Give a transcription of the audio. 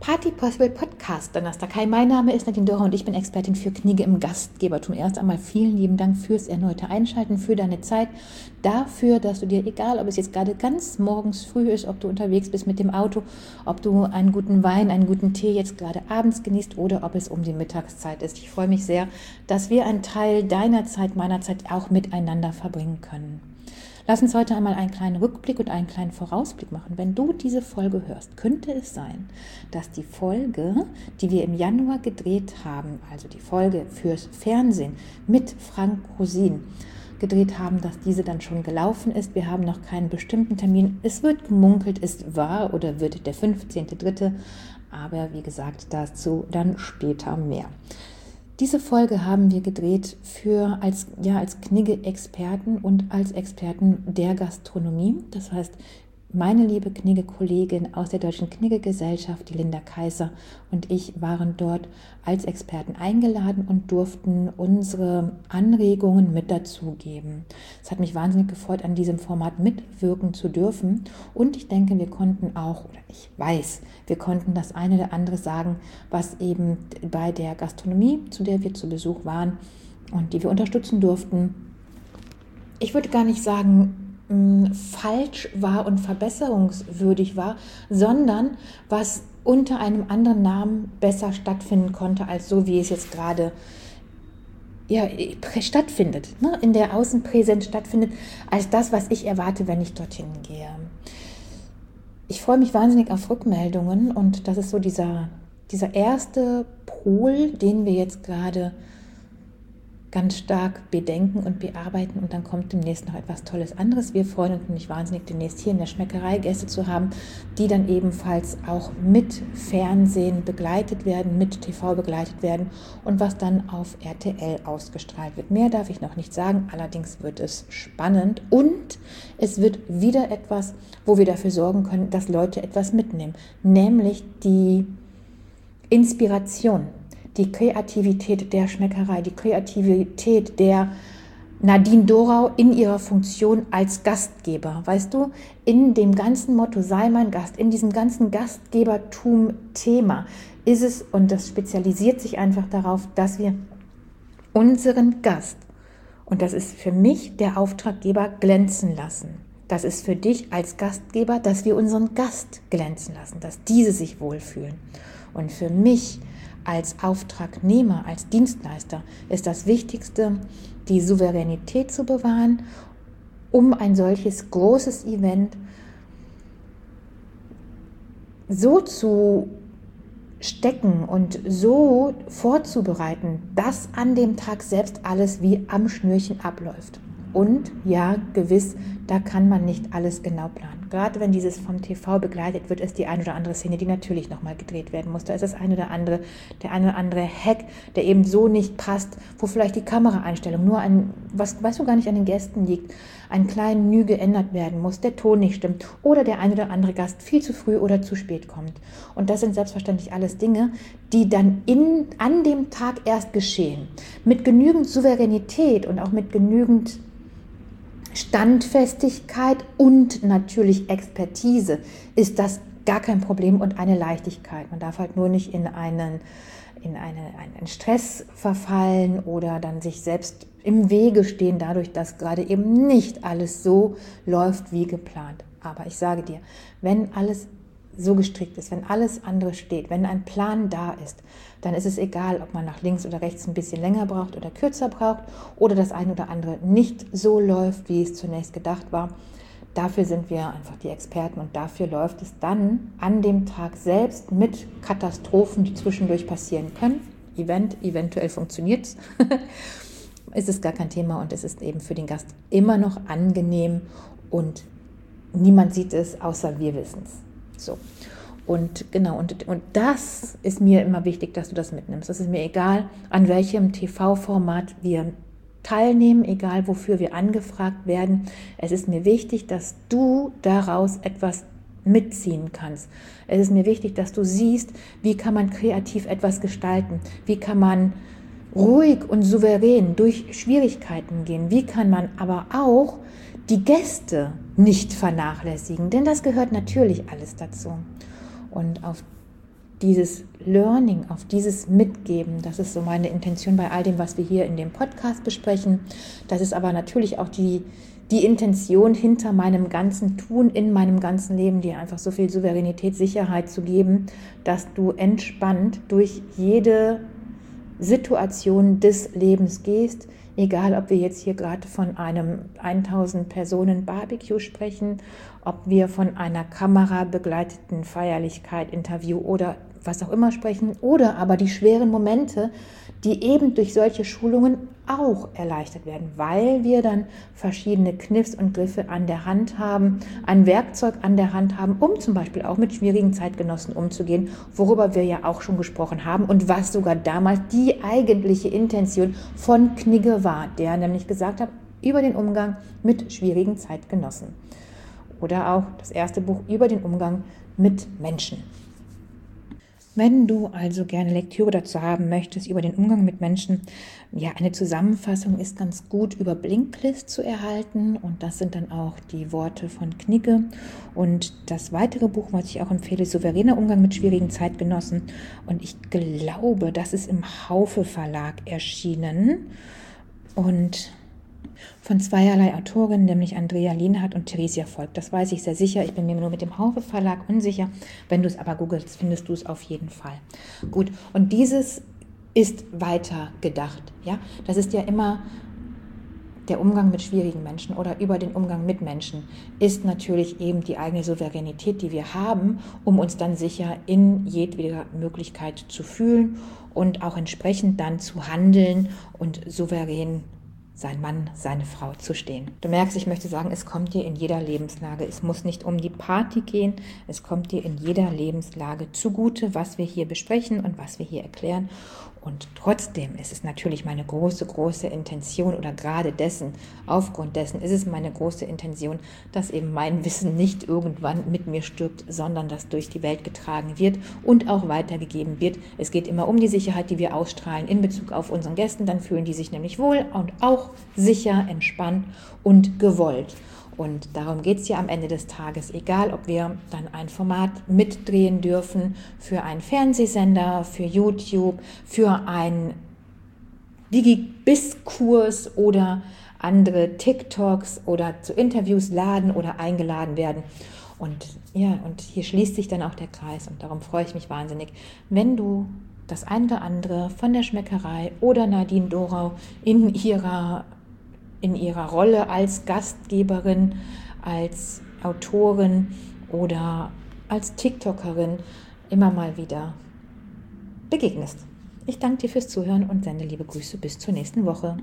Party Possible Podcast Donnerstag. Hi, mein Name ist Nadine Dora und ich bin Expertin für Knigge im Gastgebertum. Erst einmal vielen lieben Dank fürs erneute Einschalten, für deine Zeit, dafür, dass du dir, egal ob es jetzt gerade ganz morgens früh ist, ob du unterwegs bist mit dem Auto, ob du einen guten Wein, einen guten Tee jetzt gerade abends genießt oder ob es um die Mittagszeit ist. Ich freue mich sehr, dass wir einen Teil deiner Zeit, meiner Zeit auch miteinander verbringen können. Lass uns heute einmal einen kleinen Rückblick und einen kleinen Vorausblick machen. Wenn du diese Folge hörst, könnte es sein, dass die Folge, die wir im Januar gedreht haben, also die Folge fürs Fernsehen mit Frank Rosin gedreht haben, dass diese dann schon gelaufen ist. Wir haben noch keinen bestimmten Termin. Es wird gemunkelt, es war oder wird der 15.3., aber wie gesagt, dazu dann später mehr. Diese Folge haben wir gedreht als Knigge-Experten und als Experten der Gastronomie. Das heißt, meine liebe Knigge-Kollegin aus der Deutschen Knigge-Gesellschaft, die Linda Kaiser, und ich waren dort als Experten eingeladen und durften unsere Anregungen mit dazugeben. Es hat mich wahnsinnig gefreut, an diesem Format mitwirken zu dürfen. Und ich denke, wir konnten das eine oder andere sagen, was eben bei der Gastronomie, zu der wir zu Besuch waren und die wir unterstützen durften, ich würde gar nicht sagen, falsch war und verbesserungswürdig war, sondern was unter einem anderen Namen besser stattfinden konnte, als so wie es jetzt gerade stattfindet, in der Außenpräsenz stattfindet, als das, was ich erwarte, wenn ich dorthin gehe. Ich freue mich wahnsinnig auf Rückmeldungen und das ist so dieser erste Pol, den wir jetzt gerade ganz stark bedenken und bearbeiten und dann kommt demnächst noch etwas Tolles anderes. Wir freuen uns nämlich wahnsinnig, demnächst hier in der Schmeckerei Gäste zu haben, die dann ebenfalls auch mit Fernsehen begleitet werden, mit TV begleitet werden und was dann auf RTL ausgestrahlt wird. Mehr darf ich noch nicht sagen, allerdings wird es spannend und es wird wieder etwas, wo wir dafür sorgen können, dass Leute etwas mitnehmen, nämlich die Inspiration, die Kreativität der Schmeckerei, die Kreativität der Nadine Dorau in ihrer Funktion als Gastgeber. Weißt du, in dem ganzen Motto, sei mein Gast, in diesem ganzen Gastgebertum-Thema ist es, und das spezialisiert sich einfach darauf, dass wir unseren Gast, und das ist für mich der Auftraggeber, glänzen lassen. Das ist für dich als Gastgeber, dass wir unseren Gast glänzen lassen, dass diese sich wohlfühlen. Und für mich als Auftragnehmer, als Dienstleister ist das Wichtigste, die Souveränität zu bewahren, um ein solches großes Event so zu stecken und so vorzubereiten, dass an dem Tag selbst alles wie am Schnürchen abläuft. Und ja, gewiss, da kann man nicht alles genau planen. Gerade wenn dieses vom TV begleitet wird, ist die ein oder andere Szene, die natürlich nochmal gedreht werden muss. Da ist der eine oder andere Hack, der eben so nicht passt, wo vielleicht die Kameraeinstellung nur was weißt du gar nicht an den Gästen liegt, ein kleines Mühe geändert werden muss, der Ton nicht stimmt oder der ein oder andere Gast viel zu früh oder zu spät kommt. Und das sind selbstverständlich alles Dinge, die dann an dem Tag erst geschehen. Mit genügend Souveränität und auch mit genügend Standfestigkeit und natürlich Expertise ist das gar kein Problem und eine Leichtigkeit. Man darf halt nur nicht in einen Stress verfallen oder dann sich selbst im Wege stehen, dadurch, dass gerade eben nicht alles so läuft wie geplant. Aber ich sage dir, wenn alles so gestrickt ist, wenn alles andere steht, wenn ein Plan da ist, dann ist es egal, ob man nach links oder rechts ein bisschen länger braucht oder kürzer braucht oder das eine oder andere nicht so läuft, wie es zunächst gedacht war. Dafür sind wir einfach die Experten und dafür läuft es dann an dem Tag selbst mit Katastrophen, die zwischendurch passieren können. Eventuell funktioniert es. Ist es gar kein Thema und es ist eben für den Gast immer noch angenehm und niemand sieht es, außer wir wissen es. So. Und genau, und das ist mir immer wichtig, dass du das mitnimmst. Das ist mir egal, an welchem TV-Format wir teilnehmen, egal wofür wir angefragt werden. Es ist mir wichtig, dass du daraus etwas mitziehen kannst. Es ist mir wichtig, dass du siehst, wie kann man kreativ etwas gestalten, wie kann man ruhig und souverän durch Schwierigkeiten gehen, wie kann man aber auch die Gäste nicht vernachlässigen, denn das gehört natürlich alles dazu. Und auf dieses Learning, auf dieses Mitgeben, das ist so meine Intention bei all dem, was wir hier in dem Podcast besprechen. Das ist aber natürlich auch die Intention hinter meinem ganzen Tun, in meinem ganzen Leben, dir einfach so viel Souveränität, Sicherheit zu geben, dass du entspannt durch jede Situation des Lebens gehst, egal ob wir jetzt hier gerade von einem 1000 Personen Barbecue sprechen, ob wir von einer kamerabegleiteten Feierlichkeit, Interview oder was auch immer sprechen, oder aber die schweren Momente, die eben durch solche Schulungen auch erleichtert werden, weil wir dann verschiedene Kniffs und Griffe an der Hand haben, ein Werkzeug an der Hand haben, um zum Beispiel auch mit schwierigen Zeitgenossen umzugehen, worüber wir ja auch schon gesprochen haben und was sogar damals die eigentliche Intention von Knigge war, der nämlich gesagt hat, über den Umgang mit schwierigen Zeitgenossen. Oder auch das erste Buch über den Umgang mit Menschen. Wenn du also gerne Lektüre dazu haben möchtest, über den Umgang mit Menschen, ja, eine Zusammenfassung ist ganz gut über Blinkist zu erhalten und das sind dann auch die Worte von Knigge. Und das weitere Buch, was ich auch empfehle, Souveräner Umgang mit schwierigen Zeitgenossen, und ich glaube, das ist im Haufe Verlag erschienen und von zweierlei Autorinnen, nämlich Andrea Lienhardt und Theresia Volk. Das weiß ich sehr sicher. Ich bin mir nur mit dem Haufe Verlag unsicher. Wenn du es aber googelst, findest du es auf jeden Fall. Gut, und dieses ist weiter gedacht. Ja? Das ist ja immer der Umgang mit schwierigen Menschen oder über den Umgang mit Menschen ist natürlich eben die eigene Souveränität, die wir haben, um uns dann sicher in jedweder Möglichkeit zu fühlen und auch entsprechend dann zu handeln und souverän sein Mann, seine Frau zu stehen. Du merkst, ich möchte sagen, es kommt dir in jeder Lebenslage. Es muss nicht um die Party gehen, es kommt dir in jeder Lebenslage zugute, was wir hier besprechen und was wir hier erklären. Und trotzdem ist es natürlich meine große, große Intention oder gerade dessen, aufgrund dessen ist es meine große Intention, dass eben mein Wissen nicht irgendwann mit mir stirbt, sondern dass durch die Welt getragen wird und auch weitergegeben wird. Es geht immer um die Sicherheit, die wir ausstrahlen in Bezug auf unseren Gästen. Dann fühlen die sich nämlich wohl und auch sicher, entspannt und gewollt. Und darum geht es ja am Ende des Tages, egal ob wir dann ein Format mitdrehen dürfen für einen Fernsehsender, für YouTube, für einen Digi-Biss-Kurs oder andere TikToks oder zu Interviews laden oder eingeladen werden. Und ja, und hier schließt sich dann auch der Kreis und darum freue ich mich wahnsinnig, wenn du das eine oder andere von der Schmeckerei oder Nadine Dorau in ihrer Rolle als Gastgeberin, als Autorin oder als TikTokerin immer mal wieder begegnest. Ich danke dir fürs Zuhören und sende liebe Grüße bis zur nächsten Woche.